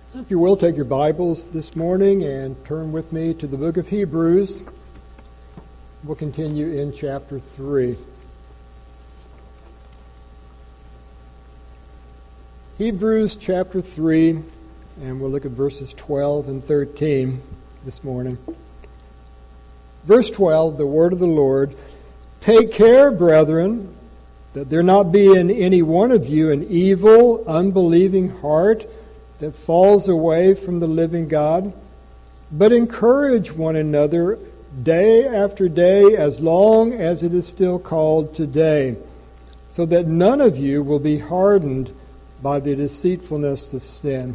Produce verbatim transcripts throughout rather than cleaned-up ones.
If you will, take your Bibles this morning and turn with me to the book of Hebrews. We'll continue in chapter three. Hebrews chapter three, and we'll look at verses twelve and thirteen this morning. Verse twelve, the word of the Lord, "Take care, brethren, that there not be in any one of you an evil, unbelieving heart that falls away from the living God, but encourage one another day after day as long as it is still called today, so that none of you will be hardened by the deceitfulness of sin."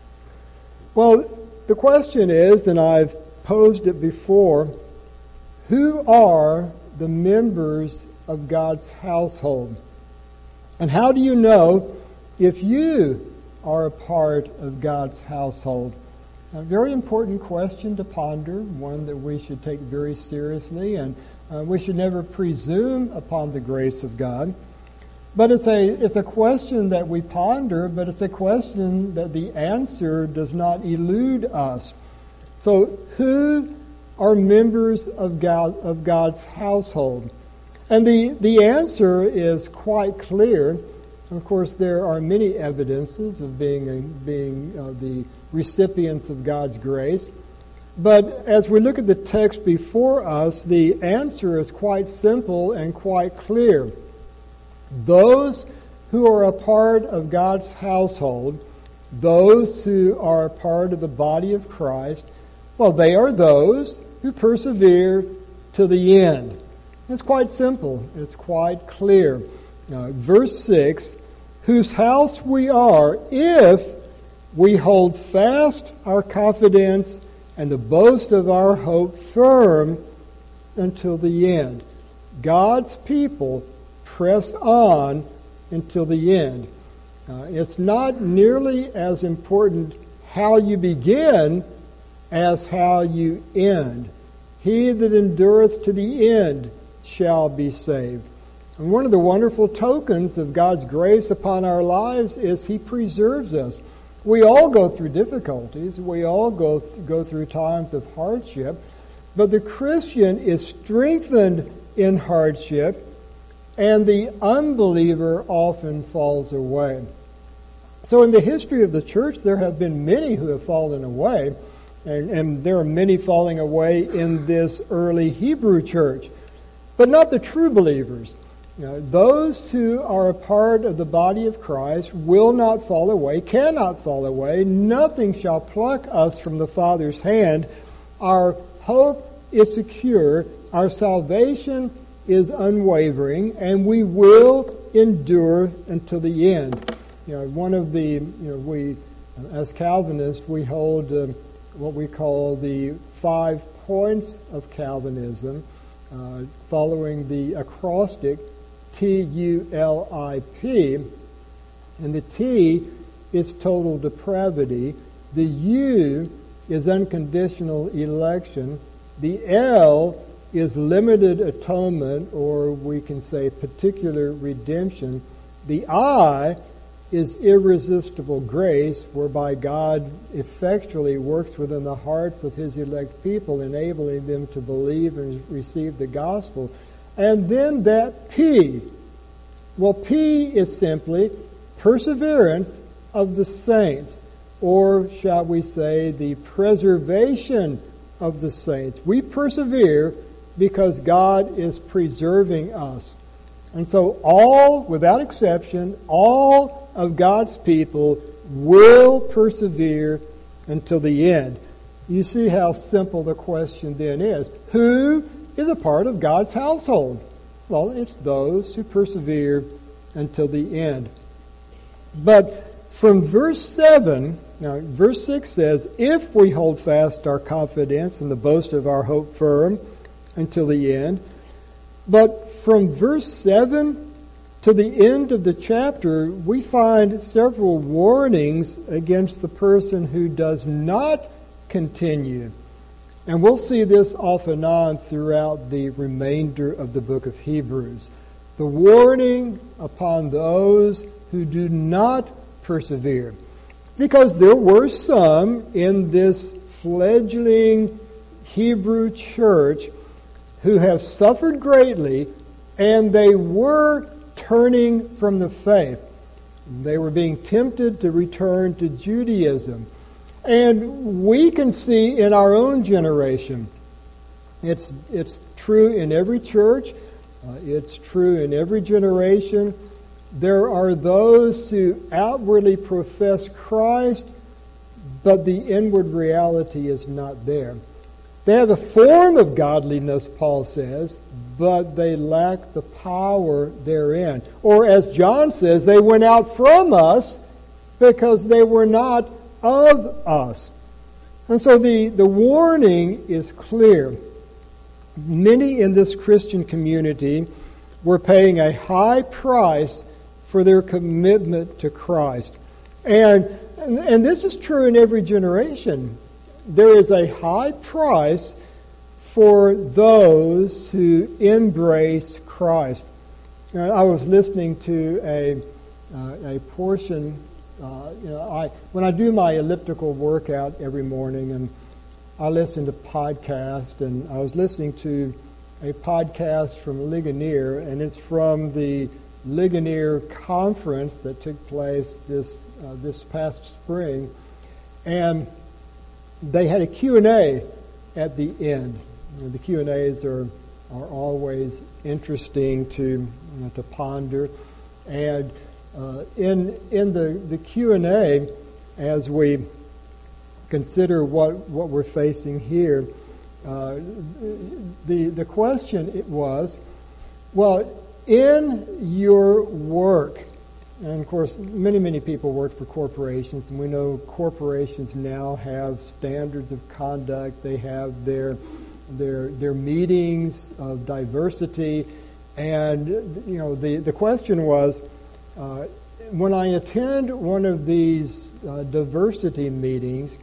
Well, the question is, and I've posed it before, who are the members of God's household? And how do you know if you are a part of God's household? A very important question to ponder, one that we should take very seriously, and uh, we should never presume upon the grace of God. But it's a it's a question that we ponder, but it's a question that the answer does not elude us. So, who are members of God of God's household? And the, the answer is quite clear. Of course, there are many evidences of being, being uh, the recipients of God's grace. But as we look at the text before us, the answer is quite simple and quite clear. Those who are a part of God's household, those who are a part of the body of Christ, well, they are those who persevere to the end. It's quite simple. It's quite clear. Uh, verse six, "Whose house we are if we hold fast our confidence and the boast of our hope firm until the end." God's people press on until the end. Uh, it's not nearly as important how you begin as how you end. "He that endureth to the end shall be saved." And one of the wonderful tokens of God's grace upon our lives is He preserves us. We all go through difficulties. We all go, th- go through times of hardship. But the Christian is strengthened in hardship, and the unbeliever often falls away. So in the history of the church, there have been many who have fallen away, and, and there are many falling away in this early Hebrew church. But not the true believers. You know, those who are a part of the body of Christ will not fall away, cannot fall away. Nothing shall pluck us from the Father's hand. Our hope is secure. Our salvation is unwavering, and we will endure until the end. You know, one of the, you know, we, as Calvinists, we hold uh, what we call the five points of Calvinism, uh, following the acrostic T U L I P, and the T is total depravity, the U is unconditional election, the L is limited atonement, or we can say particular redemption, the I is irresistible grace, whereby God effectually works within the hearts of His elect people, enabling them to believe and receive the gospel. And then that P. Well, P is simply perseverance of the saints, or shall we say the preservation of the saints. We persevere because God is preserving us. And so all, without exception, all of God's people will persevere until the end. You see how simple the question then is. Who is a part of God's household? Well, it's those who persevere until the end. But from verse seven, now verse six says, "If we hold fast our confidence and the boast of our hope firm until the end." But from verse seven to the end of the chapter, we find several warnings against the person who does not continue. And we'll see this off and on throughout the remainder of the book of Hebrews. The warning upon those who do not persevere. Because there were some in this fledgling Hebrew church who have suffered greatly, and they were turning from the faith. They were being tempted to return to Judaism. And we can see in our own generation, it's, it's true in every church, uh, it's true in every generation. There are those who outwardly profess Christ, but the inward reality is not there. They have a form of godliness, Paul says, but they lack the power therein. Or as John says, they went out from us because they were not of us. And so the, the warning is clear. Many in this Christian community were paying a high price for their commitment to Christ. And, and, and this is true in every generation. There is a high price for those who embrace Christ. Uh, I was listening to a uh, a portion. Uh, you know, I when I do my elliptical workout every morning, and I listen to podcasts, and I was listening to a podcast from Ligonier, and it's from the Ligonier conference that took place this uh, this past spring, and they had a Q and A at the end. You know, the Q and A's are are always interesting to you know, to ponder, and uh, in in the the Q and A, as we consider what what we're facing here, uh, the the question it was, well, in your work. And of course, many, many people work for corporations, and we know corporations now have standards of conduct. They have their their their meetings of diversity, and you know the the question was, uh, when I attend one of these uh, diversity meetings,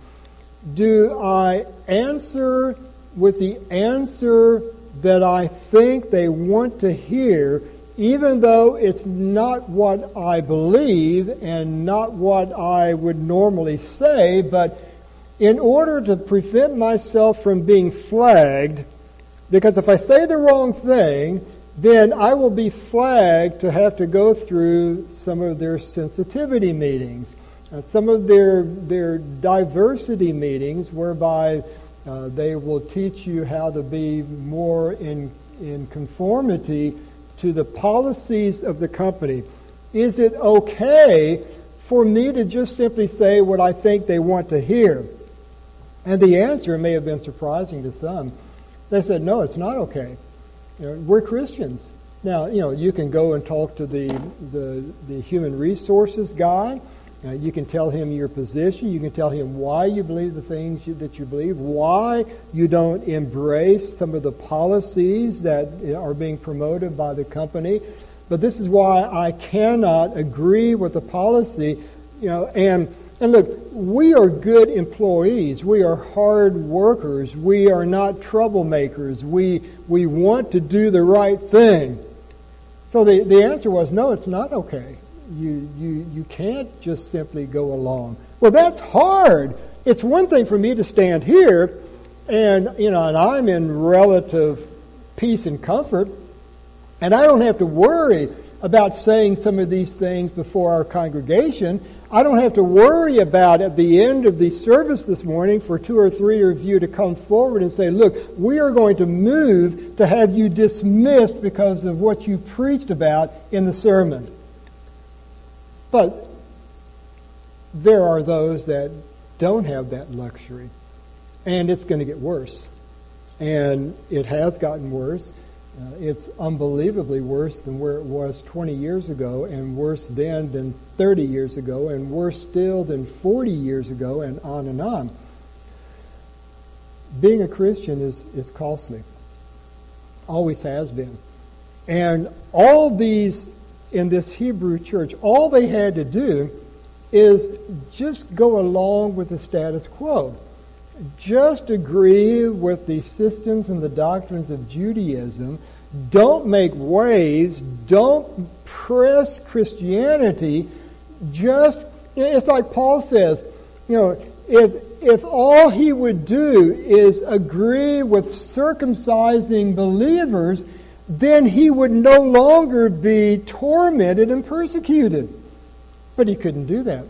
do I answer with the answer that I think they want to hear, even though it's not what I believe and not what I would normally say, but in order to prevent myself from being flagged, because if I say the wrong thing, then I will be flagged to have to go through some of their sensitivity meetings, and some of their their diversity meetings, whereby uh, they will teach you how to be more in in conformity to the policies of the company. Is it okay for me to just simply say what I think they want to hear? And the answer may have been surprising to some. They said, no, it's not okay. You know, we're Christians. Now, you know, you can go and talk to the the, the human resources guy. Uh, you can tell him your position. You can tell him why you believe the things you, that you believe, why you don't embrace some of the policies that are being promoted by the company. But this is why I cannot agree with the policy. You know, and and look, we are good employees. We are hard workers. We are not troublemakers. We we want to do the right thing. So the, the answer was, no, it's not okay. You, you you can't just simply go along. Well, that's hard. It's one thing for me to stand here, and you know, and I'm in relative peace and comfort, and I don't have to worry about saying some of these things before our congregation. I don't have to worry about at the end of the service this morning for two or three of you to come forward and say, look, we are going to move to have you dismissed because of what you preached about in the sermon. But there are those that don't have that luxury, and it's going to get worse. And it has gotten worse. Uh, it's unbelievably worse than where it was twenty years ago, and worse then than thirty years ago, and worse still than forty years ago, and on and on. Being a Christian is, is costly. Always has been. And all these in this Hebrew church, all they had to do is just go along with the status quo. Just agree with the systems and the doctrines of Judaism. Don't make waves. Don't press Christianity. Just It's like Paul says, you know, if if all he would do is agree with circumcising believers, then he would no longer be tormented and persecuted. But he couldn't do that.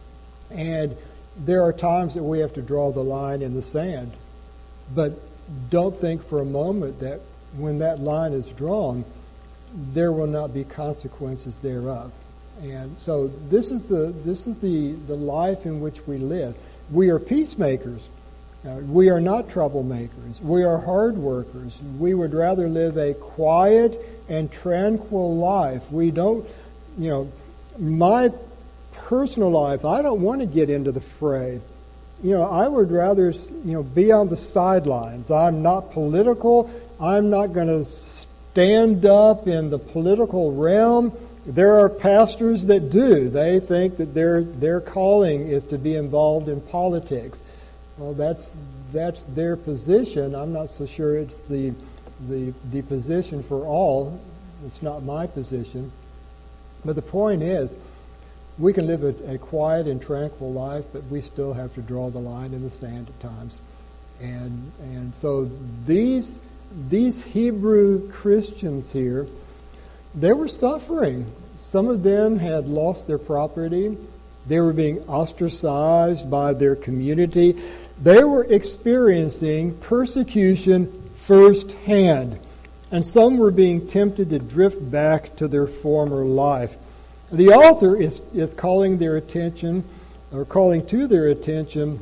And there are times that we have to draw the line in the sand. But don't think for a moment that when that line is drawn, there will not be consequences thereof. And so this is the this is the, the life in which we live. We are peacemakers. Uh, we are not troublemakers. We are hard workers. We would rather live a quiet and tranquil life. We don't, you know, my personal life, I don't want to get into the fray. You know, I would rather, you know, be on the sidelines. I'm not political. I'm not going to stand up in the political realm. There are pastors that do. They think that their their calling is to be involved in politics. Well, that's that's their position. I'm not so sure it's the the the position for all. It's not my position. But the point is, we can live a, a quiet and tranquil life, but we still have to draw the line in the sand at times. And and so these these Hebrew Christians here, they were suffering. Some of them had lost their property. They were being ostracized by their community. They were experiencing persecution firsthand. And some were being tempted to drift back to their former life. The author is, is calling their attention, or calling to their attention,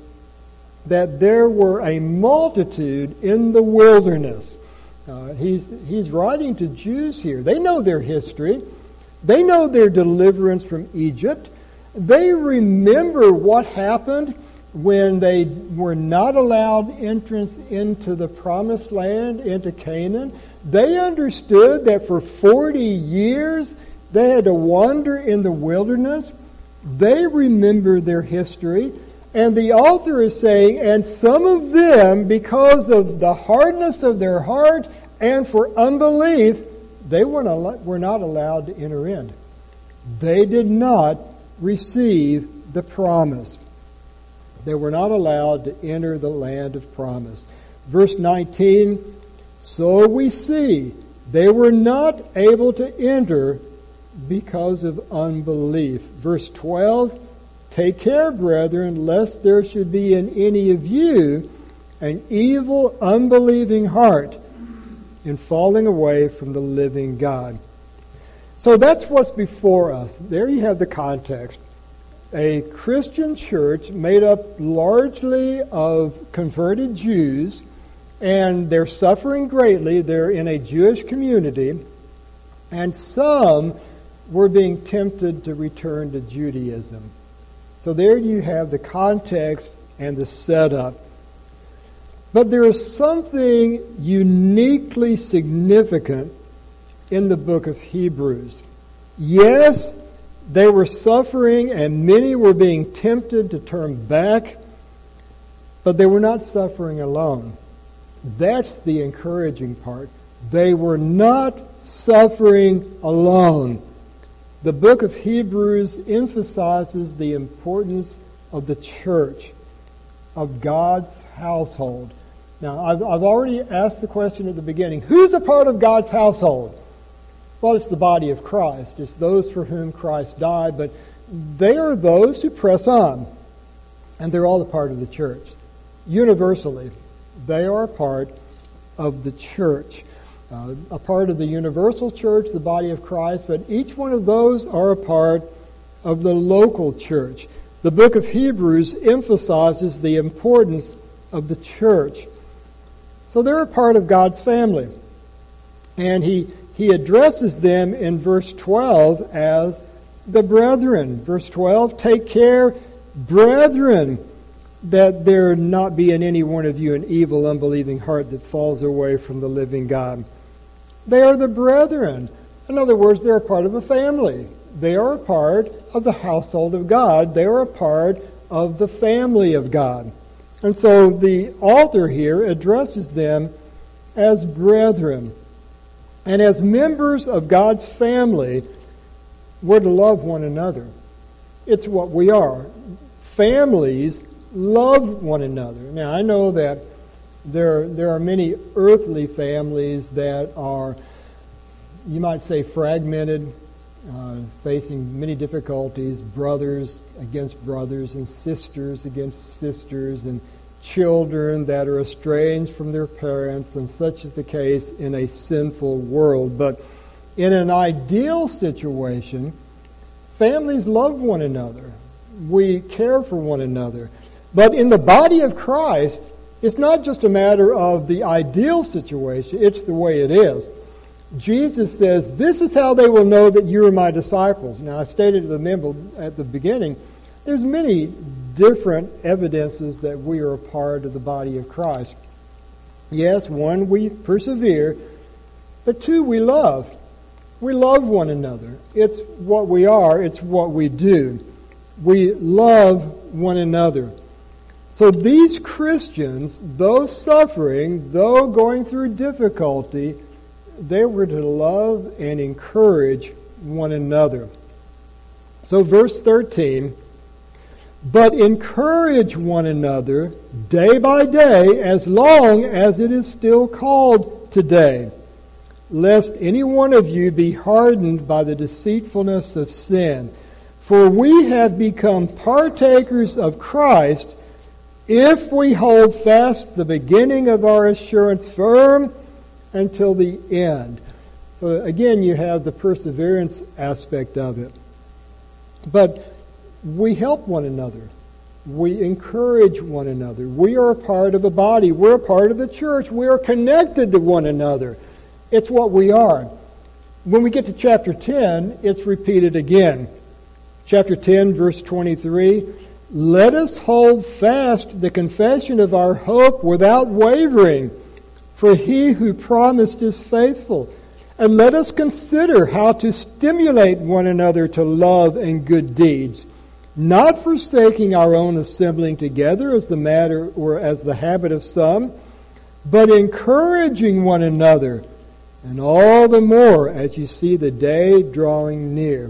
that there were a multitude in the wilderness. Uh, he's, he's writing to Jews here. They know their history. They know their deliverance from Egypt. They remember what happened when they were not allowed entrance into the promised land, into Canaan. They understood that for forty years they had to wander in the wilderness. They remember their history. And the author is saying, and some of them, because of the hardness of their heart and for unbelief, they were not, were not allowed to enter in. They did not receive the promise. They were not allowed to enter the land of promise. Verse nineteen, so we see they were not able to enter because of unbelief. Verse twelve, take care, brethren, lest there should be in any of you an evil, unbelieving heart in falling away from the living God. So that's what's before us. There you have the context. A Christian church made up largely of converted Jews, and they're suffering greatly. They're in a Jewish community, and some were being tempted to return to Judaism. So there you have the context and the setup. But there is something uniquely significant in the book of Hebrews. Yes, they were suffering and many were being tempted to turn back, but they were not suffering alone. That's the encouraging part. They were not suffering alone. The book of Hebrews emphasizes the importance of the church, of God's household. Now, I've, I've already asked the question at the beginning, who's a part of God's household? Well, it's the body of Christ. It's those for whom Christ died, but they are those who press on. And they're all a part of the church. Universally, they are a part of the church. Uh, a part of the universal church, the body of Christ, but each one of those are a part of the local church. The book of Hebrews emphasizes the importance of the church. So they're a part of God's family. And he, he addresses them in verse twelve as the brethren. Verse twelve, take care, brethren, that there not be in any one of you an evil, unbelieving heart that falls away from the living God. They are the brethren. In other words, they're a part of a family. They are a part of the household of God. They are a part of the family of God. And so the author here addresses them as brethren. And as members of God's family, we're to love one another. It's what we are. Families love one another. Now, I know that there, there are many earthly families that are, you might say, fragmented, uh, facing many difficulties, brothers against brothers and sisters against sisters, and children that are estranged from their parents, and such is the case in a sinful world. But in an ideal situation, families love one another. We care for one another. But in the body of Christ, it's not just a matter of the ideal situation, it's the way it is. Jesus says, this is how they will know that you are my disciples. Now, I stated to the member at the beginning, there's many different evidences that we are a part of the body of Christ. Yes, one, we persevere, but two, we love. We love one another. It's what we are, it's what we do. We love one another. So these Christians, though suffering, though going through difficulty, they were to love and encourage one another. So verse thirteen, but encourage one another day by day as long as it is still called today, lest any one of you be hardened by the deceitfulness of sin. For we have become partakers of Christ if we hold fast the beginning of our assurance firm until the end. So again, you have the perseverance aspect of it. But we help one another. We encourage one another. We are a part of a body. We're a part of the church. We are connected to one another. It's what we are. When we get to chapter ten, it's repeated again. Chapter ten, verse twenty-three, let us hold fast the confession of our hope without wavering, for he who promised is faithful. And let us consider how to stimulate one another to love and good deeds, not forsaking our own assembling together as the matter or as the habit of some, but encouraging one another, and all the more as you see the day drawing near.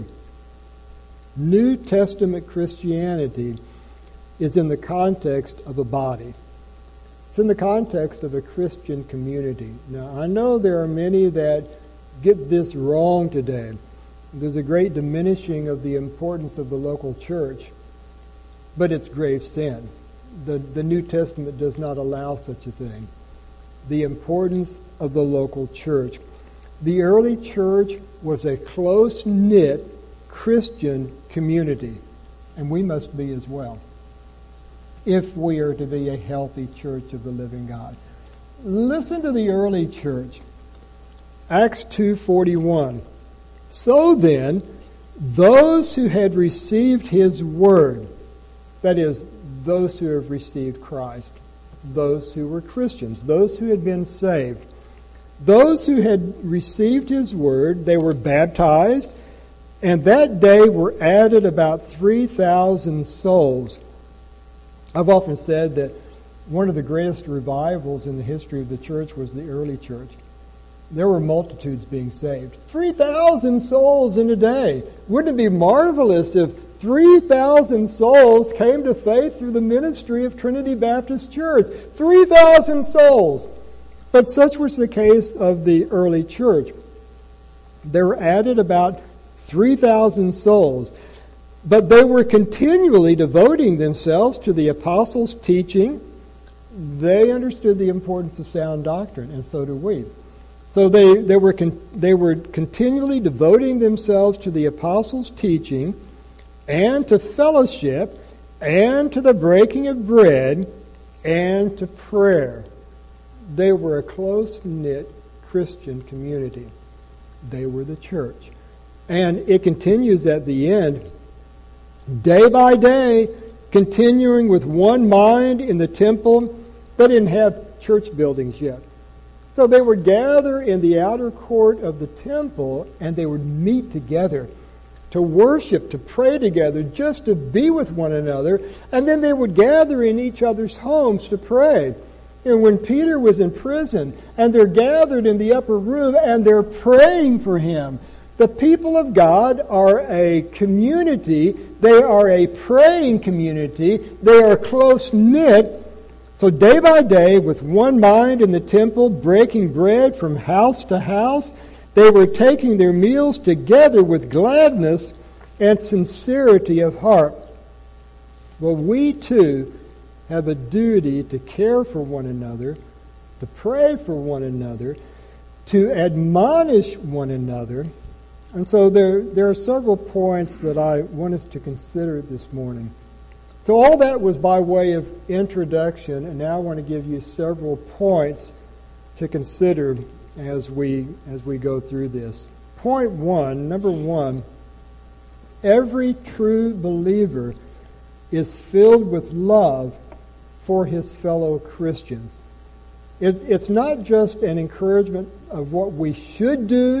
New Testament Christianity is in the context of a body. It's in the context of a Christian community. Now, I know there are many that get this wrong today. There's a great diminishing of the importance of the local church, but it's grave sin. The, the New Testament does not allow such a thing. The importance of the local church. The early church was a close-knit Christian community, and we must be as well, if we are to be a healthy church of the living God. Listen to the early church. Acts two forty-one. So then, those who had received his word, that is, those who have received Christ, those who were Christians, those who had been saved, those who had received his word, they were baptized, and that day were added about three thousand souls. I've often said that one of the greatest revivals in the history of the church was the early church. There were multitudes being saved. three thousand souls in a day. Wouldn't it be marvelous if three thousand souls came to faith through the ministry of Trinity Baptist Church? three thousand souls. But such was the case of the early church. There were added about three thousand souls. But they were continually devoting themselves to the apostles' teaching. They understood the importance of sound doctrine, and so do we. So they, they were con- they were continually devoting themselves to the apostles' teaching and to fellowship and to the breaking of bread and to prayer. They were a close-knit Christian community. They were the church. And it continues at the end, day by day, continuing with one mind in the temple. They didn't have church buildings yet. So they would gather in the outer court of the temple, and they would meet together to worship, to pray together, just to be with one another. And then they would gather in each other's homes to pray. And when Peter was in prison, and they're gathered in the upper room, and they're praying for him. The people of God are a community They are a praying community. They are close-knit. So day by day, with one mind in the temple, breaking bread from house to house, they were taking their meals together with gladness and sincerity of heart. Well, we too have a duty to care for one another, to pray for one another, to admonish one another. And so there, there are several points that I want us to consider this morning. So all that was by way of introduction, and now I want to give you several points to consider as we as we go through this. Point one, number one, every true believer is filled with love for his fellow Christians. It, it's not just an encouragement of what we should do.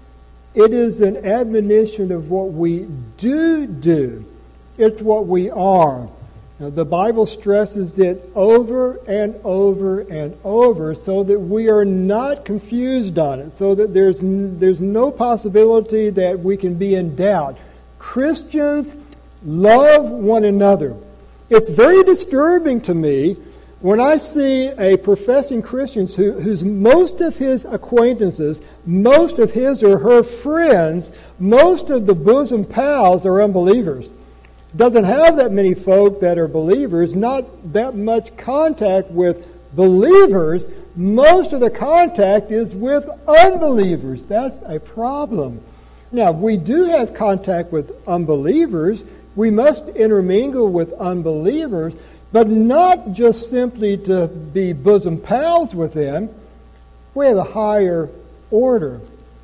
It is an admonition of what we do do. It's what we are. Now, the Bible stresses it over and over and over so that we are not confused on it, so that there's, there's no possibility that we can be in doubt. Christians love one another. It's very disturbing to me when I see a professing Christian who, whose most of his acquaintances, most of his or her friends, most of the bosom pals are unbelievers. Doesn't have that many folk that are believers, not that much contact with believers. Most of the contact is with unbelievers. That's a problem. Now, we do have contact with unbelievers. We must intermingle with unbelievers, but not just simply to be bosom pals with them. We have a higher order.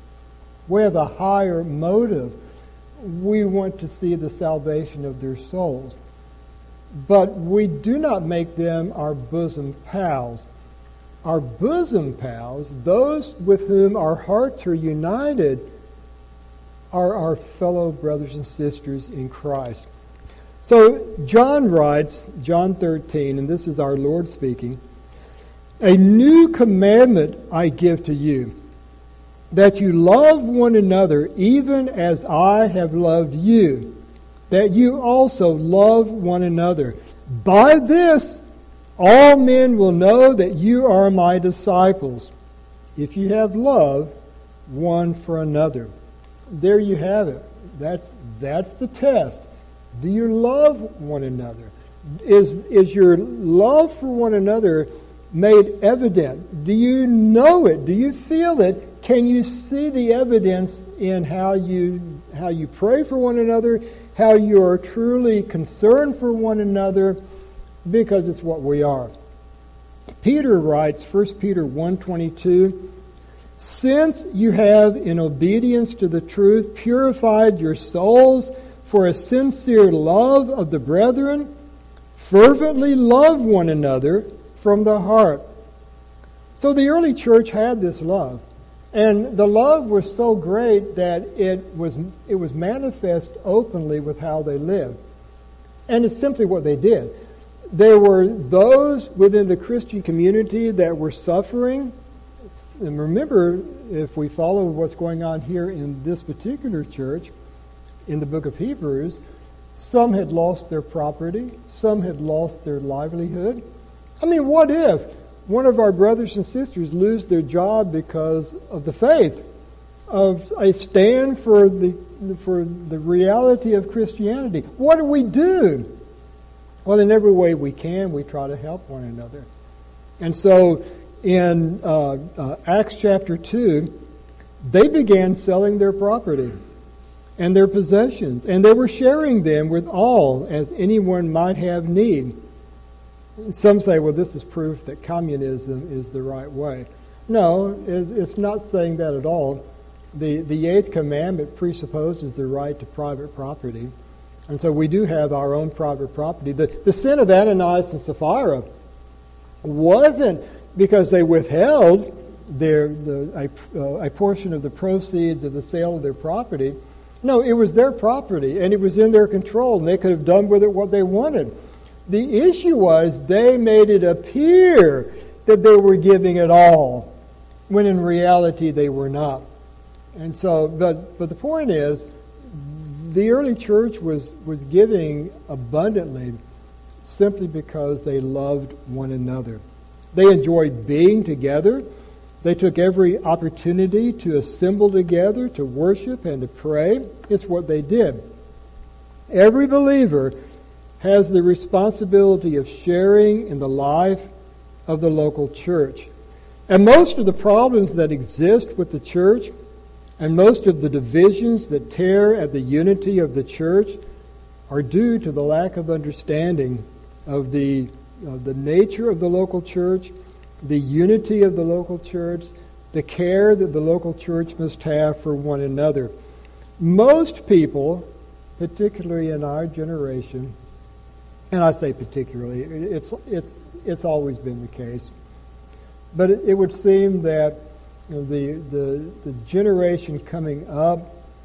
We have a higher motive. We want to see the salvation of their souls. But we do not make them our bosom pals. Our bosom pals, those with whom our hearts are united, are our fellow brothers and sisters in Christ. So John writes, John thirteen, and this is our Lord speaking, "A new commandment I give to you, that you love one another even as I have loved you, that you also love one another. By this all men will know that you are my disciples, if you have love one for another." There you have it. That's, that's the test. Do you love one another? Is, is your love for one another made evident? Do you know it? Do you feel it? Can you see the evidence in how you how you pray for one another, how you are truly concerned for one another? Because it's what we are. Peter writes, First Peter one twenty-two, "Since you have, in obedience to the truth, purified your souls for a sincere love of the brethren, fervently love one another from the heart." So the early church had this love. And the love was so great that it was it was manifest openly with how they lived. And it's simply what they did. There were those within the Christian community that were suffering. And remember, if we follow what's going on here in this particular church, in the book of Hebrews, some had lost their property, some had lost their livelihood. I mean, what if one of our brothers and sisters lose their job because of the faith, of a stand for the for the reality of Christianity? What do we do? Well, in every way we can, we try to help one another. And so in uh, uh, Acts chapter two, they began selling their property and their possessions, and they were sharing them with all as anyone might have need. Some say, well, this is proof that communism is the right way. No, it's not saying that at all. The, the eighth commandment presupposes the right to private property. And so we do have our own private property. The, the sin of Ananias and Sapphira wasn't because they withheld their the, a, uh, a portion of the proceeds of the sale of their property. No, it was their property, and it was in their control, and they could have done with it what they wanted. The issue was they made it appear that they were giving it all, when in reality they were not. And so, but but the point is, the early church was, was giving abundantly simply because they loved one another. They enjoyed being together. They took every opportunity to assemble together, to worship and to pray. It's what they did. Every believer has the responsibility of sharing in the life of the local church. And most of the problems that exist with the church and most of the divisions that tear at the unity of the church are due to the lack of understanding of the, of the nature of the local church, the unity of the local church, the care that the local church must have for one another. Most people, particularly in our generation, and I say particularly, it's it's it's always been the case, but it, it would seem that you know, the the the generation coming up,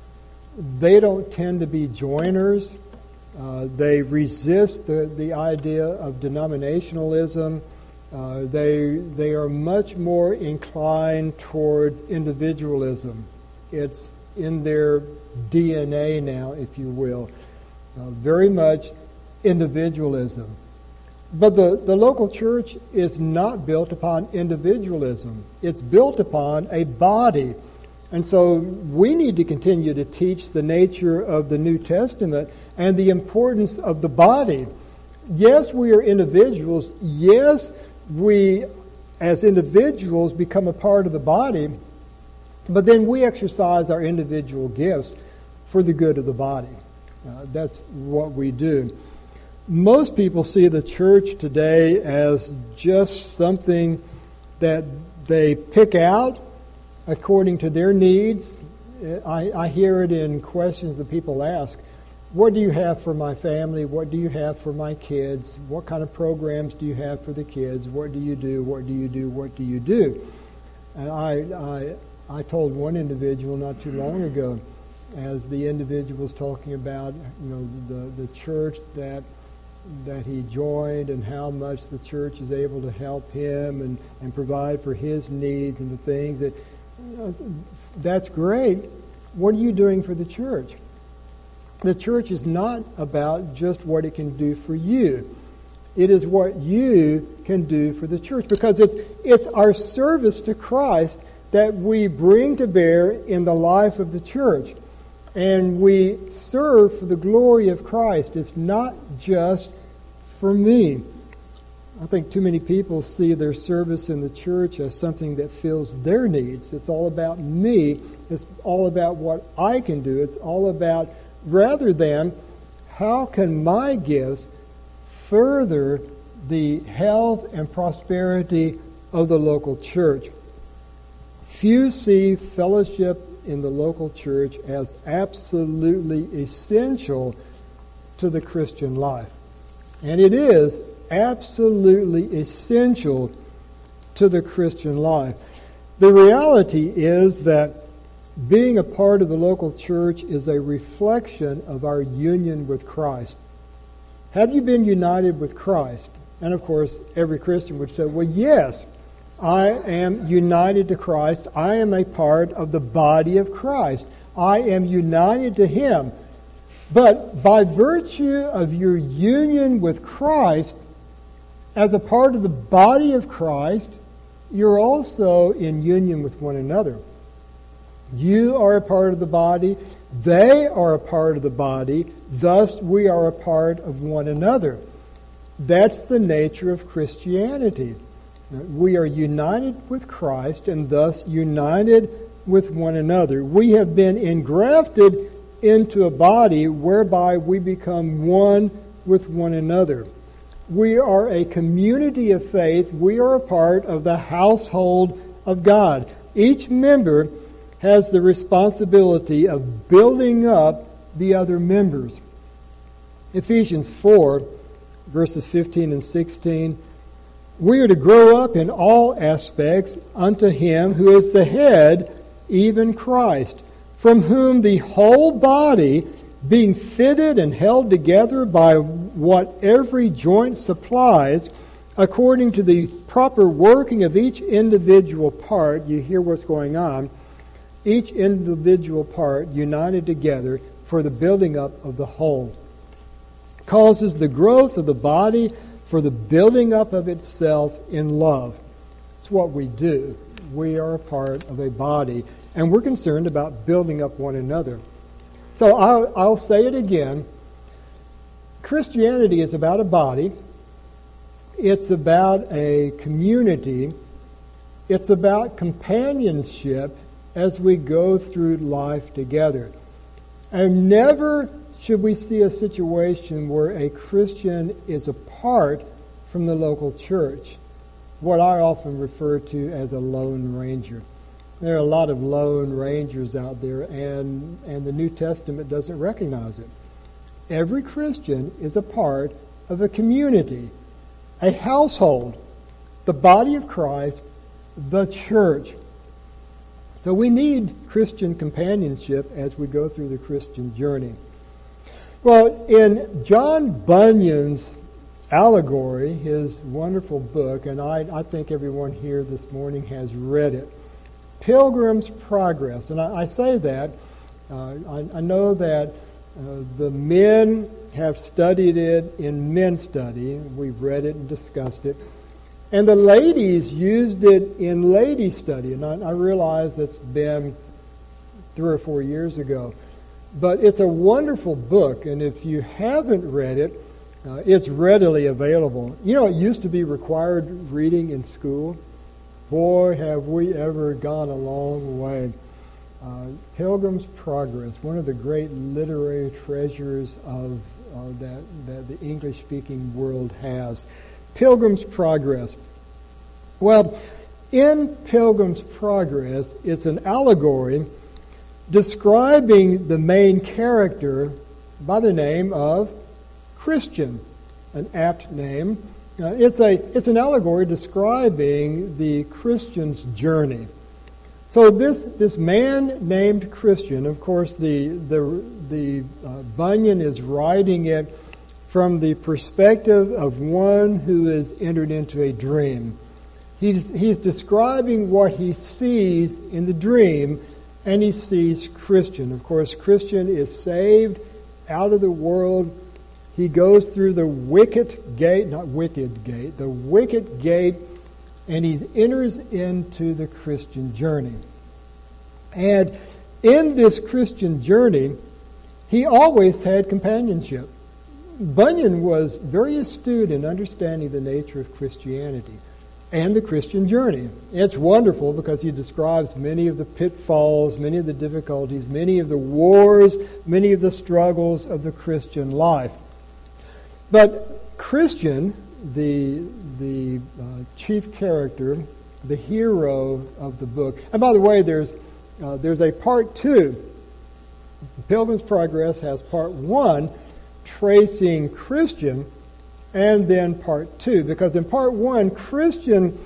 they don't tend to be joiners. Uh, they resist the, the idea of denominationalism. Uh, they they are much more inclined towards individualism. It's in their D N A now, if you will. Uh, very much individualism. But the, the local church is not built upon individualism. It's built upon a body. And so we need to continue to teach the nature of the New Testament and the importance of the body. Yes, we are individuals. Yes, we as individuals become a part of the body. But then we exercise our individual gifts for the good of the body. Uh, that's what we do. Most people see the church today as just something that they pick out according to their needs. I, I hear it in questions that people ask. What do you have for my family? What do you have for my kids? What kind of programs do you have for the kids? What do you do? What do you do? What do you do? And I, I, I told one individual not too long ago, as the individual was talking about, you know, the, the church that that he joined and how much the church is able to help him and, and provide for his needs and the things that, you know, that's great. What are you doing for the church? The church is not about just what it can do for you. It is what you can do for the church, because it's it's our service to Christ that we bring to bear in the life of the church. And we serve for the glory of Christ. It's not just for me. I think too many people see their service in the church as something that fills their needs. It's all about me. It's all about what I can do. It's all about, rather than, how can my gifts further the health and prosperity of the local church? Few see fellowship in the local church as absolutely essential to the Christian life. And it is absolutely essential to the Christian life. The reality is that being a part of the local church is a reflection of our union with Christ. Have you been united with Christ? And of course, every Christian would say, well, yes, I am united to Christ. I am a part of the body of Christ. I am united to Him. But by virtue of your union with Christ, as a part of the body of Christ, you're also in union with one another. You are a part of the body. They are a part of the body. Thus, we are a part of one another. That's the nature of Christianity. We are united with Christ and thus united with one another. We have been engrafted into a body whereby we become one with one another. We are a community of faith. We are a part of the household of God. Each member has the responsibility of building up the other members. Ephesians four, verses fifteen and sixteen. We are to grow up in all aspects unto Him who is the head, even Christ, from whom the whole body, being fitted and held together by what every joint supplies, according to the proper working of each individual part, you hear what's going on, each individual part united together for the building up of the whole. Causes the growth of the body for the building up of itself in love. It's what we do. We are a part of a body, and we're concerned about building up one another. So I'll, I'll say it again. Christianity is about a body. It's about a community. It's about companionship as we go through life together. And never should we see a situation where a Christian is apart from the local church, what I often refer to as a lone ranger. There are a lot of lone rangers out there, and, and the New Testament doesn't recognize it. Every Christian is a part of a community, a household, the body of Christ, the church. So we need Christian companionship as we go through the Christian journey. Well, in John Bunyan's allegory, his wonderful book, and I, I think everyone here this morning has read it, Pilgrim's Progress. And I, I say that, uh, I, I know that uh, the men have studied it in men's study. We've read it and discussed it. And the ladies used it in ladies' study. And I, I realize that's been three or four years ago. But it's a wonderful book, and if you haven't read it, uh, it's readily available. You know, it used to be required reading in school. Boy, have we ever gone a long way. Uh, Pilgrim's Progress, one of the great literary treasures of uh, that, that the English-speaking world has. Pilgrim's Progress. Well, in Pilgrim's Progress, it's an allegory describing the main character by the name of Christian, an apt name. Uh, it's a it's an allegory describing the Christian's journey. So this this man named Christian, of course, the the the uh, Bunyan is writing it from the perspective of one who has entered into a dream. He's he's describing what he sees in the dream. And he sees Christian. Of course, Christian is saved out of the world. He goes through the wicket gate, not wicked gate, the wicket gate, and he enters into the Christian journey. And in this Christian journey, he always had companionship. Bunyan was very astute in understanding the nature of Christianity and the Christian journey. It's wonderful because he describes many of the pitfalls, many of the difficulties, many of the wars, many of the struggles of the Christian life. But Christian, the, the uh, chief character, the hero of the book, and by the way, there's, uh, there's a part two. Pilgrim's Progress has part one, tracing Christian, and then part two, because in part one, Christian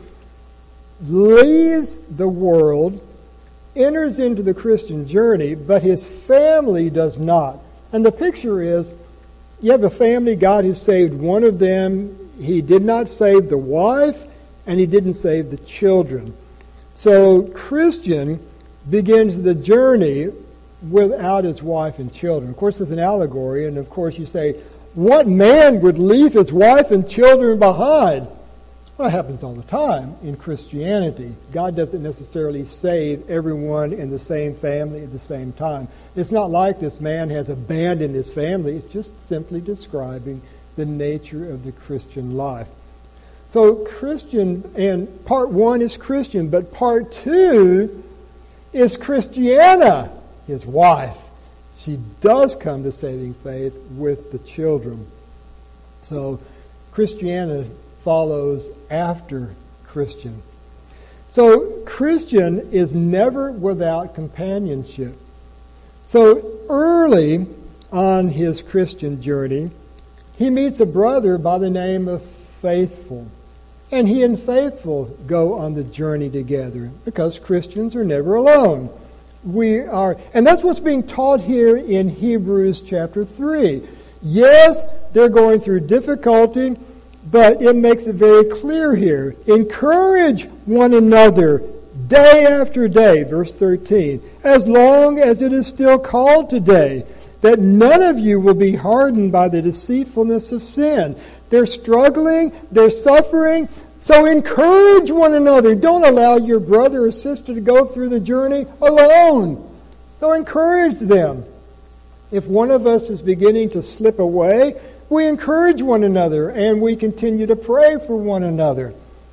leaves the world, enters into the Christian journey, but his family does not. And the picture is, you have a family, God has saved one of them, he did not save the wife, and he didn't save the children. So Christian begins the journey without his wife and children. Of course, it's an allegory, and of course you say, what man would leave his wife and children behind? Well, it happens all the time in Christianity. God doesn't necessarily save everyone in the same family at the same time. It's not like this man has abandoned his family. It's just simply describing the nature of the Christian life. So Christian, and part one is Christian, but part two is Christiana, his wife. She does come to saving faith with the children. So Christiana follows after Christian. So Christian is never without companionship. So early on his Christian journey, he meets a brother by the name of Faithful. And he and Faithful go on the journey together because Christians are never alone. We are, and that's what's being taught here in Hebrews chapter three. Yes, they're going through difficulty, but it makes it very clear here. Encourage one another day after day, verse thirteen, as long as it is still called today, that none of you will be hardened by the deceitfulness of sin. They're struggling, they're suffering, so encourage one another. Don't allow your brother or sister to go through the journey alone. So encourage them. If one of us is beginning to slip away, we encourage one another and we continue to pray for one another.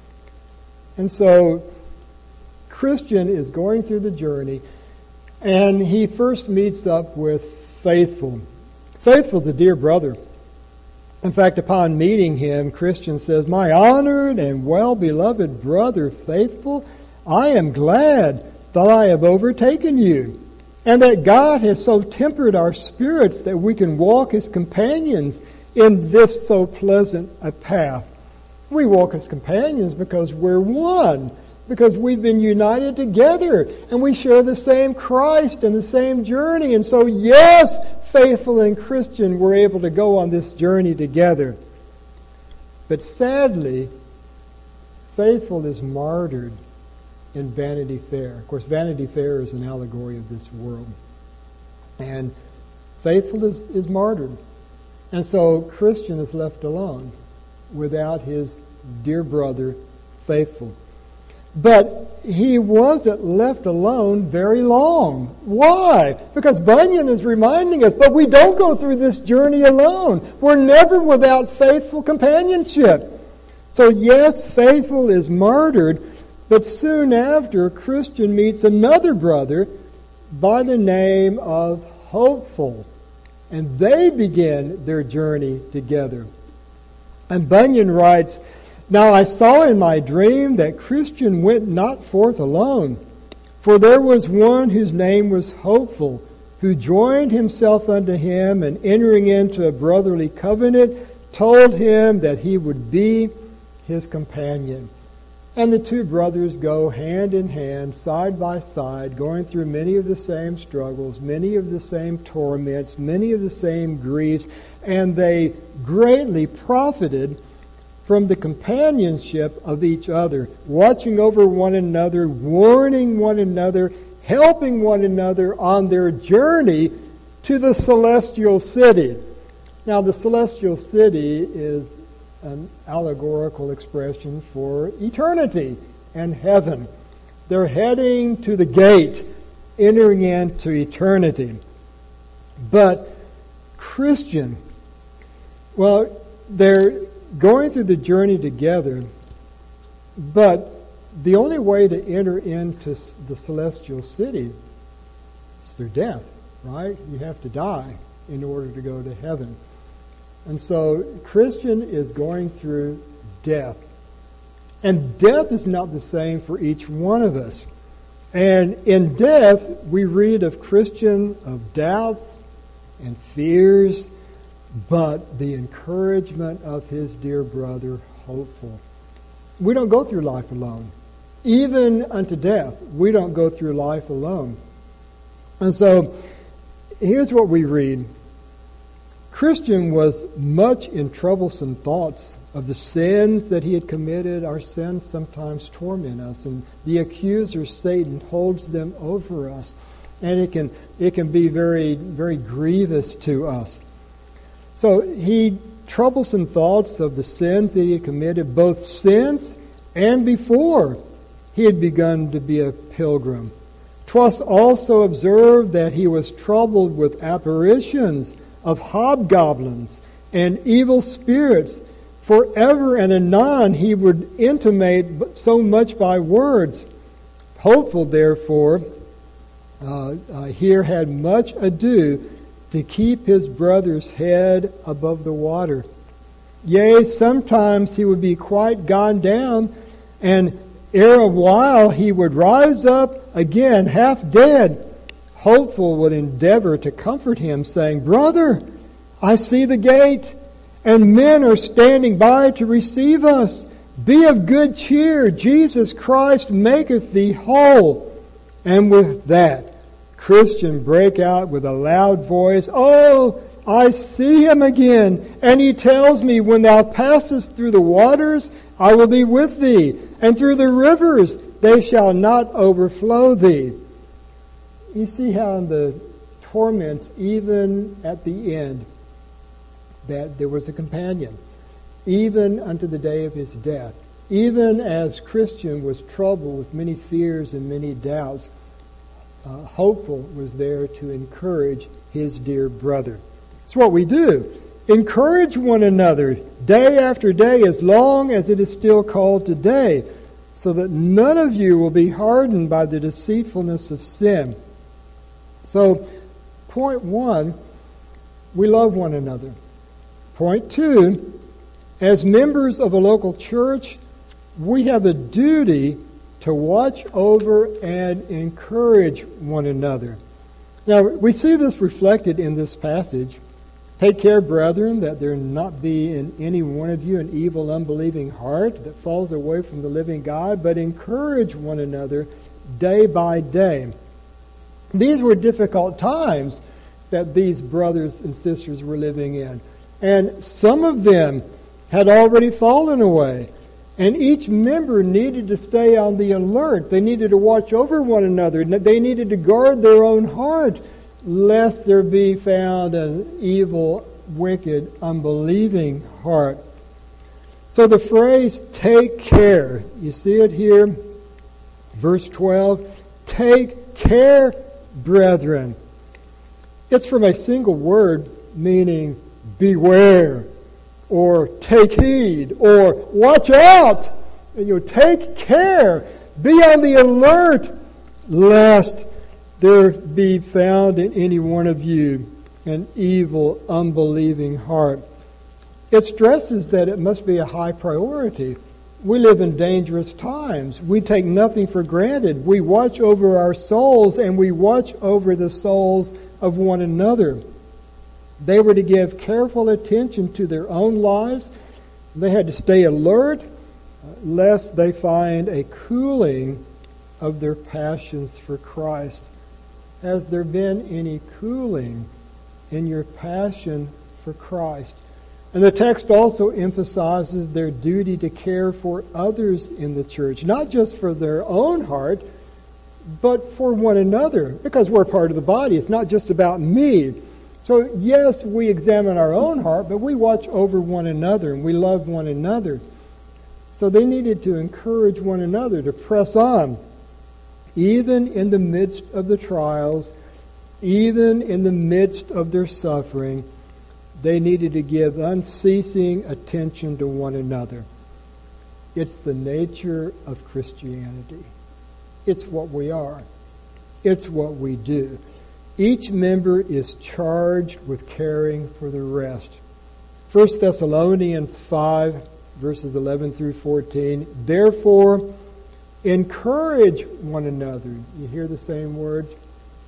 And so, Christian is going through the journey, and he first meets up with Faithful. Faithful's a dear brother. In fact, upon meeting him, Christian says, "My honored and well-beloved brother Faithful, I am glad that I have overtaken you, and that God has so tempered our spirits that we can walk as companions in this so pleasant a path." We walk as companions because we're one, because we've been united together, and we share the same Christ and the same journey. And so, yes, Faithful and Christian were able to go on this journey together. But sadly, Faithful is martyred in Vanity Fair. Of course, Vanity Fair is an allegory of this world. And Faithful is, is martyred. And so Christian is left alone without his dear brother, Faithful. But he wasn't left alone very long. Why? Because Bunyan is reminding us, but we don't go through this journey alone. We're never without faithful companionship. So yes, Faithful is martyred, but soon after, Christian meets another brother by the name of Hopeful. And they begin their journey together. And Bunyan writes, "Now I saw in my dream that Christian went not forth alone, for there was one whose name was Hopeful, who joined himself unto him, and entering into a brotherly covenant, told him that he would be his companion." And the two brothers go hand in hand, side by side, going through many of the same struggles, many of the same torments, many of the same griefs, and they greatly profited from the companionship of each other, watching over one another, warning one another, helping one another on their journey to the celestial city. Now, the celestial city is an allegorical expression for eternity and heaven. They're heading to the gate, entering into eternity. But Christian, well, they're going through the journey together, but the only way to enter into the celestial city is through death, right? You have to die in order to go to heaven. And so Christian is going through death. And death is not the same for each one of us. And in death, we read of Christian of doubts and fears, but the encouragement of his dear brother, Hopeful. We don't go through life alone. Even unto death, we don't go through life alone. And so, here's what we read. Christian was much in troublesome thoughts of the sins that he had committed. Our sins sometimes torment us, and the accuser, Satan, holds them over us. And it can it can be very, very grievous to us. So he troublesome thoughts of the sins that he had committed, both since and before he had begun to be a pilgrim. 'Twas also observed that he was troubled with apparitions of hobgoblins and evil spirits. For ever and anon he would intimate so much by words. Hopeful, therefore, uh, uh, here had much ado to keep his brother's head above the water. Yea, sometimes he would be quite gone down, and ere a while he would rise up again, half dead. Hopeful would endeavor to comfort him, saying, "Brother, I see the gate, and men are standing by to receive us. Be of good cheer. Jesus Christ maketh thee whole." And with that, Christian brake out with a loud voice, "Oh, I see him again, and he tells me, when thou passest through the waters, I will be with thee, and through the rivers, they shall not overflow thee." You see how in the torments even at the end, that there was a companion, even unto the day of his death. Even as Christian was troubled with many fears and many doubts, uh, Hopeful was there to encourage his dear brother. It's what we do. Encourage one another day after day, as long as it is still called today, so that none of you will be hardened by the deceitfulness of sin. So, point one, we love one another. Point two, as members of a local church, we have a duty to watch over and encourage one another. Now, we see this reflected in this passage. Take care, brethren, that there not be in any one of you an evil, unbelieving heart that falls away from the living God, but encourage one another day by day. These were difficult times that these brothers and sisters were living in. And some of them had already fallen away. And each member needed to stay on the alert. They needed to watch over one another. They needed to guard their own heart, lest there be found an evil, wicked, unbelieving heart. So the phrase, take care, you see it here, verse twelve, take care, brethren. It's from a single word meaning beware, or take heed, or watch out. And you know, take care, be on the alert, lest there be found in any one of you an evil, unbelieving heart. It stresses that it must be a high priority. We live in dangerous times. We take nothing for granted. We watch over our souls, and we watch over the souls of one another. They were to give careful attention to their own lives. They had to stay alert, lest they find a cooling of their passions for Christ. Has there been any cooling in your passion for Christ? And the text also emphasizes their duty to care for others in the church, not just for their own heart, but for one another, because we're part of the body. It's not just about me. So yes, we examine our own heart, but we watch over one another and we love one another. So they needed to encourage one another to press on, even in the midst of the trials, even in the midst of their suffering. They needed to give unceasing attention to one another. It's the nature of Christianity. It's what we are. It's what we do. Each member is charged with caring for the rest. First Thessalonians five, verses eleven through fourteen. Therefore, encourage one another. You hear the same words?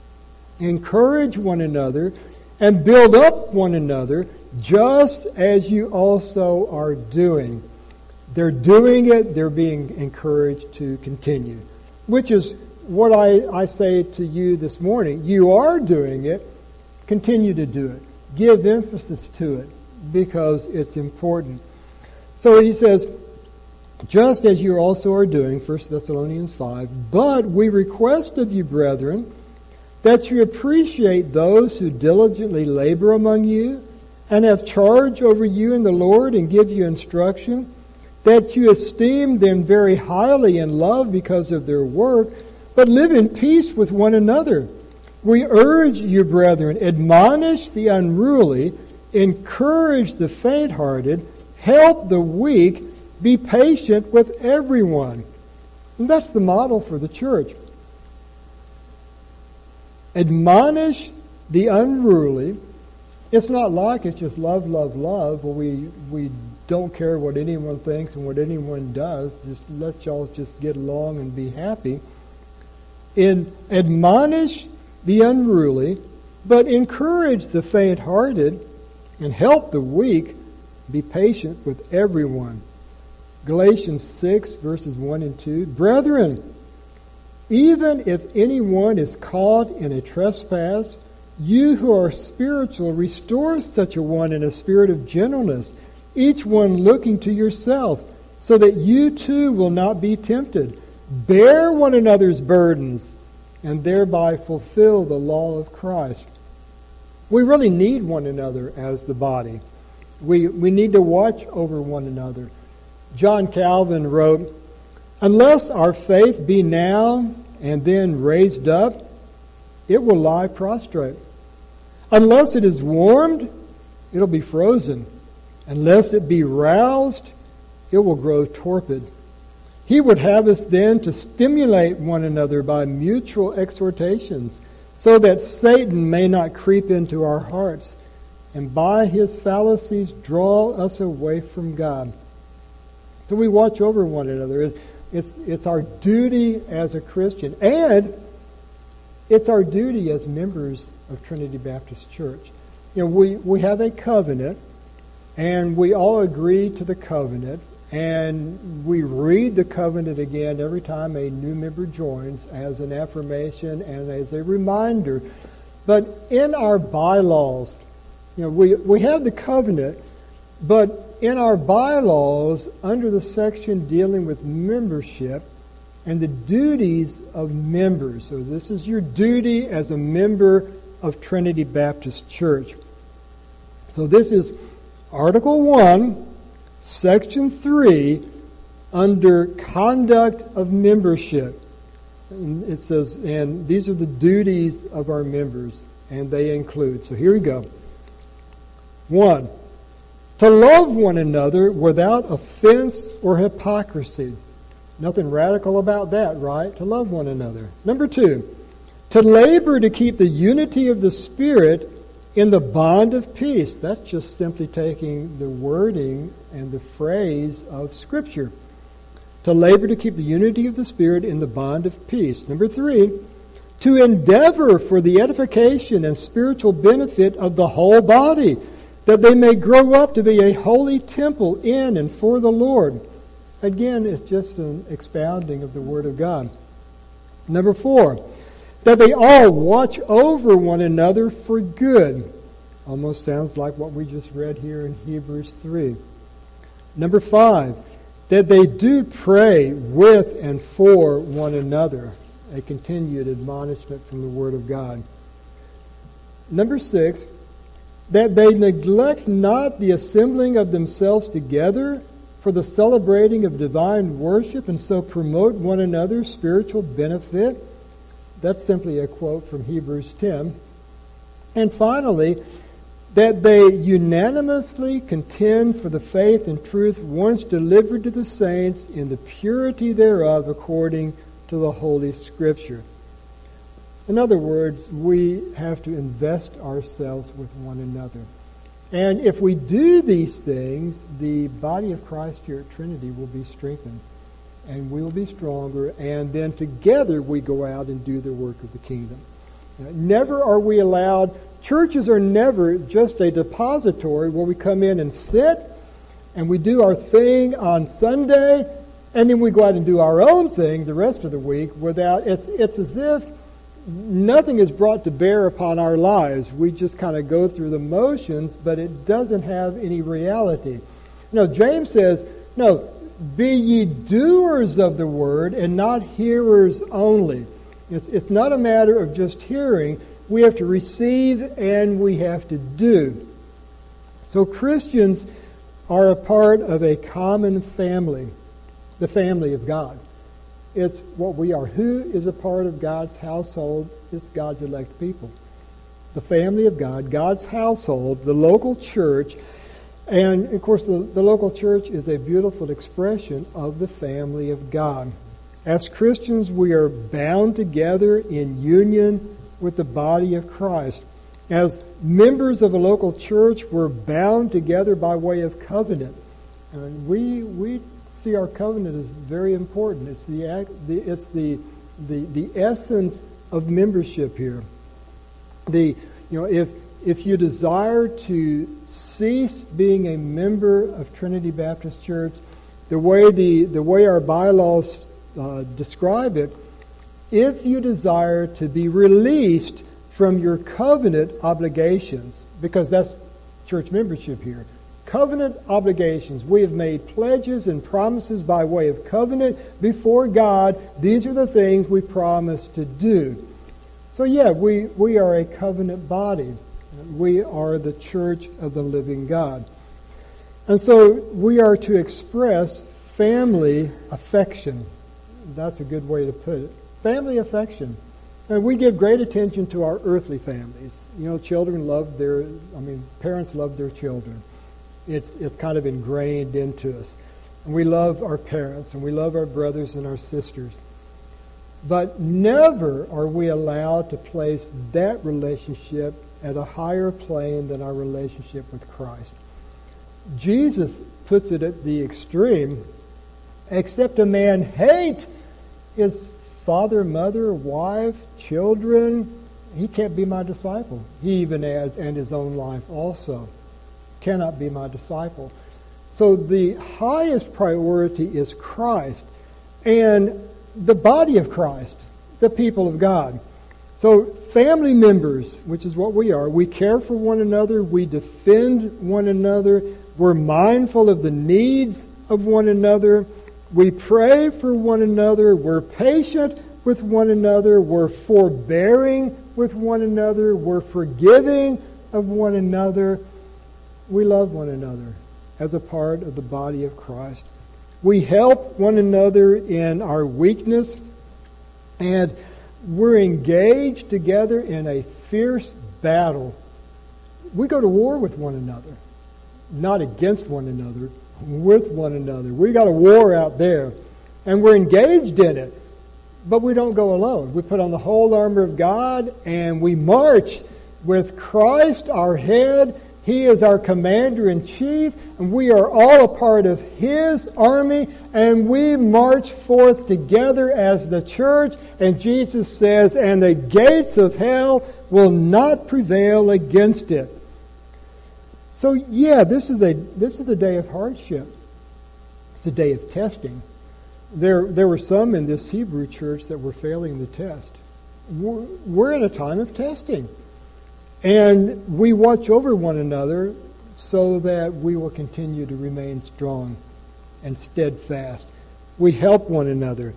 Encourage one another and build up one another, just as you also are doing. They're doing it, they're being encouraged to continue. Which is what I, I say to you this morning. You are doing it, continue to do it. Give emphasis to it, because it's important. So he says, just as you also are doing, First Thessalonians five, but we request of you, brethren, that you appreciate those who diligently labor among you and have charge over you in the Lord and give you instruction, that you esteem them very highly in love because of their work, but live in peace with one another. We urge you, brethren, admonish the unruly, encourage the faint-hearted, help the weak, be patient with everyone. And that's the model for the church. Admonish the unruly. It's not like it's just love, love, love, where we, we don't care what anyone thinks and what anyone does. Just let y'all just get along and be happy. In admonish the unruly, but encourage the faint-hearted and help the weak. Be patient with everyone. Galatians six, verses one and two. Brethren, even if anyone is caught in a trespass, you who are spiritual, restore such a one in a spirit of gentleness, each one looking to yourself, so that you too will not be tempted. Bear one another's burdens, and thereby fulfill the law of Christ. We really need one another as the body. We, we need to watch over one another. John Calvin wrote, "Unless our faith be now and then raised up, it will lie prostrate. Unless it is warmed, it'll be frozen. Unless it be roused, it will grow torpid." He would have us then to stimulate one another by mutual exhortations, so that Satan may not creep into our hearts and by his fallacies draw us away from God. So we watch over one another. It's, it's our duty as a Christian, and it's our duty as members of Trinity Baptist Church. You know, we, we have a covenant, and we all agree to the covenant, and we read the covenant again every time a new member joins as an affirmation and as a reminder. But in our bylaws, you know, we, we have the covenant, but in our bylaws, under the section dealing with membership and the duties of members, so this is your duty as a member of Trinity Baptist Church. So this is Article one, Section three, under Conduct of Membership. And it says, and these are the duties of our members, and they include, so here we go. One, to love one another without offense or hypocrisy. Nothing radical about that, right? To love one another. Number two, to labor to keep the unity of the Spirit in the bond of peace. That's just simply taking the wording and the phrase of Scripture. To labor to keep the unity of the Spirit in the bond of peace. Number three, to endeavor for the edification and spiritual benefit of the whole body, that they may grow up to be a holy temple in and for the Lord. Again, it's just an expounding of the Word of God. Number four, that they all watch over one another for good. Almost sounds like what we just read here in Hebrews three. Number five, that they do pray with and for one another. A continued admonishment from the Word of God. Number six, that they neglect not the assembling of themselves together for the celebrating of divine worship, and so promote one another's spiritual benefit. That's simply a quote from Hebrews ten. And finally, that they unanimously contend for the faith and truth once delivered to the saints in the purity thereof according to the Holy Scripture. In other words, we have to invest ourselves with one another. And if we do these things, the body of Christ here at Trinity will be strengthened, and we will be stronger, and then together we go out and do the work of the kingdom. Now, never are we allowed, churches are never just a depository where we come in and sit, and we do our thing on Sunday, and then we go out and do our own thing the rest of the week without, it's, it's as if nothing is brought to bear upon our lives. We just kind of go through the motions, but it doesn't have any reality. No, James says, no, be ye doers of the word and not hearers only. It's, it's not a matter of just hearing. We have to receive and we have to do. So Christians are a part of a common family, the family of God. It's what we are. Who is a part of God's household? It's God's elect people. The family of God, God's household, the local church. And, of course, the, the local church is a beautiful expression of the family of God. As Christians, we are bound together in union with the body of Christ. As members of a local church, we're bound together by way of covenant. And we we see our covenant as very important. It's the act, the it's the the the essence of membership here. The you know if if you desire to cease being a member of Trinity Baptist Church, the way the the way our bylaws uh, describe it, if you desire to be released from your covenant obligations, because that's church membership here. Covenant obligations. We have made pledges and promises by way of covenant before God. These are the things we promise to do. So yeah, we, we are a covenant body. We are the church of the living God. And so we are to express family affection. That's a good way to put it. Family affection. And we give great attention to our earthly families. You know, children love their, I mean, parents love their children. It's, it's kind of ingrained into us. And we love our parents, and we love our brothers and our sisters. But never are we allowed to place that relationship at a higher plane than our relationship with Christ. Jesus puts it at the extreme. Except a man hate his father, mother, wife, children, he can't be my disciple. He even adds, and his own life also. Cannot be my disciple. So the highest priority is Christ and the body of Christ, the people of God. So family members, which is what we are, we care for one another, we defend one another, we're mindful of the needs of one another, we pray for one another, we're patient with one another, we're forbearing with one another, we're forgiving of one another. We love one another as a part of the body of Christ. We help one another in our weakness, and we're engaged together in a fierce battle. We go to war with one another, not against one another, with one another. We got a war out there, and we're engaged in it, but we don't go alone. We put on the whole armor of God, and we march with Christ, our head. He is our commander-in-chief, and we are all a part of His army, and we march forth together as the church, and Jesus says, and the gates of hell will not prevail against it. So yeah, this is a this is a day of hardship. It's a day of testing. There, there were some in this Hebrew church that were failing the test. We're, we're in a time of testing. And we watch over one another so that we will continue to remain strong and steadfast. We help one another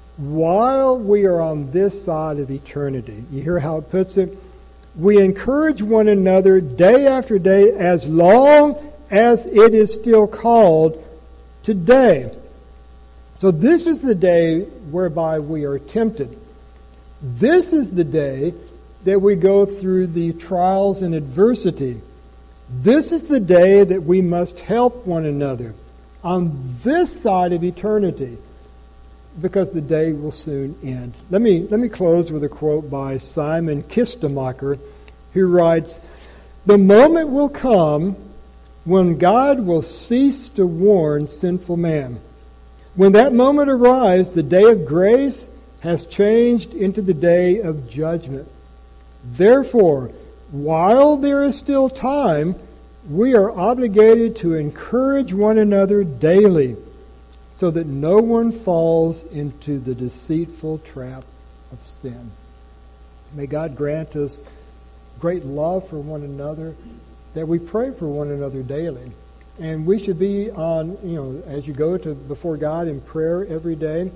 while we are on this side of eternity. You hear how it puts it? We encourage one another day after day as long as it is still called today. So this is the day whereby we are tempted. This is the day that we go through the trials and adversity. This is the day that we must help one another on this side of eternity, because the day will soon end. Let me let me close with a quote by Simon Kistemacher, who writes, "The moment will come when God will cease to warn sinful man. When that moment arrives, the day of grace has changed into the day of judgment. Therefore, while there is still time, we are obligated to encourage one another daily so that no one falls into the deceitful trap of sin." May God grant us great love for one another, that we pray for one another daily. And we should be on, you know, as you go to before God in prayer every day,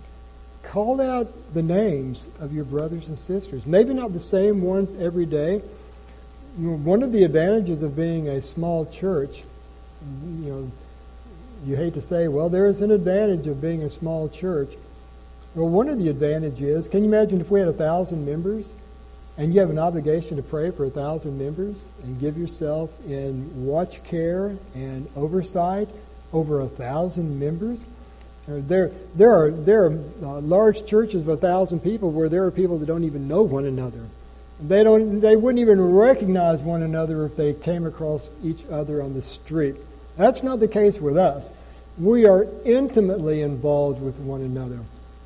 call out the names of your brothers and sisters. Maybe not the same ones every day. You know, one of the advantages of being a small church, you know, you hate to say, well, there is an advantage of being a small church. Well, one of the advantages, can you imagine if we had a thousand members and you have an obligation to pray for a thousand members and give yourself in watch care and oversight over a thousand members? There, there are there are uh, large churches of a thousand people where there are people that don't even know one another. They don't. They wouldn't even recognize one another if they came across each other on the street. That's not the case with us. We are intimately involved with one another.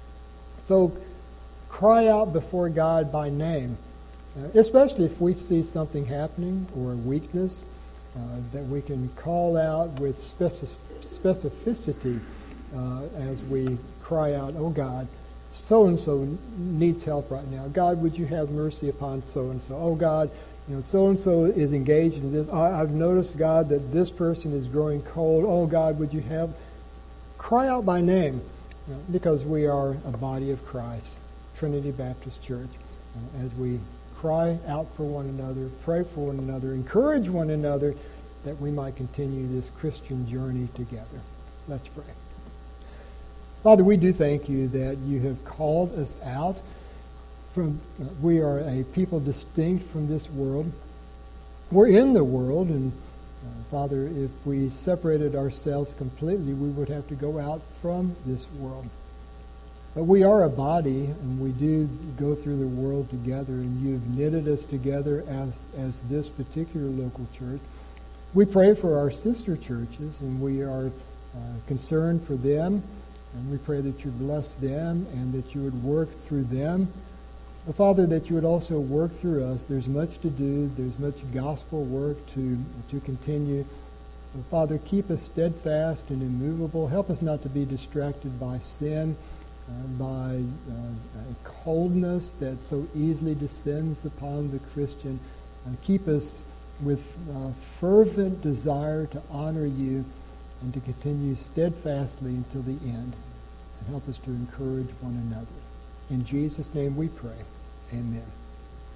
So, cry out before God by name, uh, especially if we see something happening or a weakness uh, that we can call out with specific, specificity. Uh, as we cry out, "Oh God, so-and-so needs help right now. God, would you have mercy upon so-and-so? Oh God, you know, so-and-so is engaged in this. I, I've noticed, God, that this person is growing cold. Oh God, would you have..." Cry out by name, you know, because we are a body of Christ, Trinity Baptist Church, uh, as we cry out for one another, pray for one another, encourage one another, that we might continue this Christian journey together. Let's pray. Father, we do thank you that you have called us out from, uh, we are a people distinct from this world. We're in the world, and uh, Father, if we separated ourselves completely, we would have to go out from this world. But we are a body, and we do go through the world together, and you've knitted us together as, as this particular local church. We pray for our sister churches, and we are uh, concerned for them, and we pray that you bless them and that you would work through them. But Father, that you would also work through us. There's much to do. There's much gospel work to, to continue. So Father, keep us steadfast and immovable. Help us not to be distracted by sin, uh, by uh, a coldness that so easily descends upon the Christian. Uh, keep us with uh, fervent desire to honor you and to continue steadfastly until the end. And help us to encourage one another. In Jesus' name we pray. Amen.